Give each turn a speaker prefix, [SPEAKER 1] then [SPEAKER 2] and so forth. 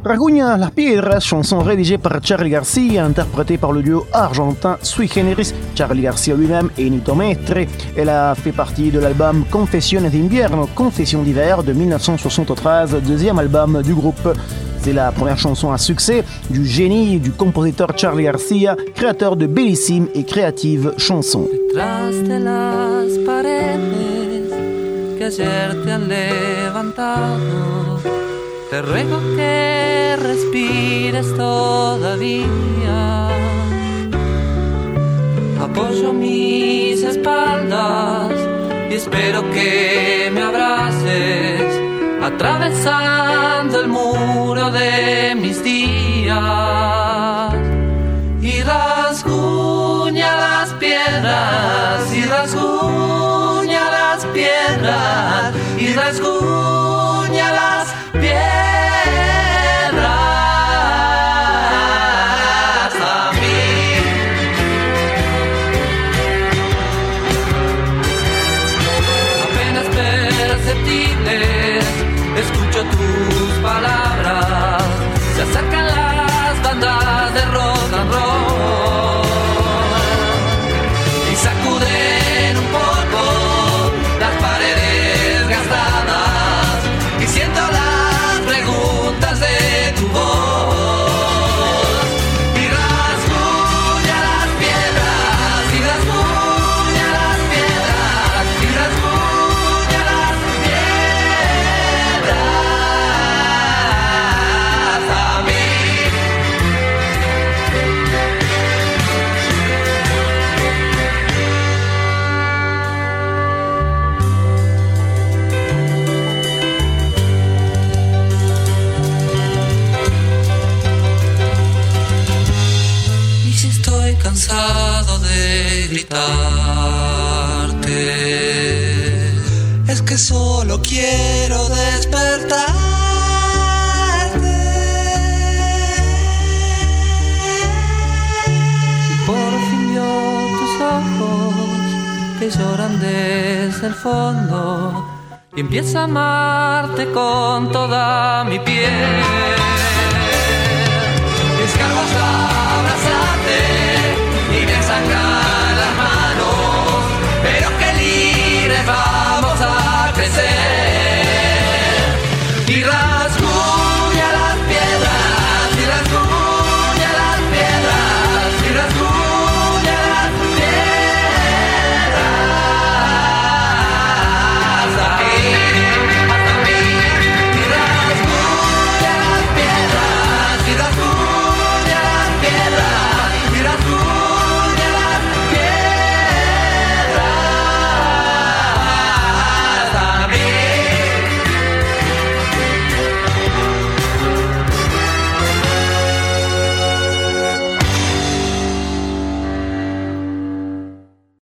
[SPEAKER 1] Rasguña las piedras, chanson rédigée par Charly Garcia, interprétée par le duo argentin Sui Generis, Charly Garcia lui-même et Nito Mestre. Elle a fait partie de l'album Confessiones d'Invierno, Confessions d'hiver de 1973, deuxième album du groupe. C'est la première chanson à succès du génie du compositeur Charly Garcia, créateur de bellissimes et créatives chansons.
[SPEAKER 2] Detrás de las paredes que ayer te han levantado, te ruego que respires todavía. Apoyo mis espaldas y espero que me abraces, atravesando el muro de mis días. Y rasguña las piedras, y rasguña las piedras, y rasguña las piedras. A mí. Apenas perceptibles, escucho tus palabras, se acercan las bandas de rock and roll y sacuden un poco las paredes gastadas y siento las preguntas de tu voz. Y rasguña las piedras, y rasguña las piedras, y rasguña las piedras a mí. Y si estoy cansado de gritarte, es que solo quiero despertarte. Y por fin vio tus ojos que lloran desde el fondo y empiezo a amarte con toda mi piel.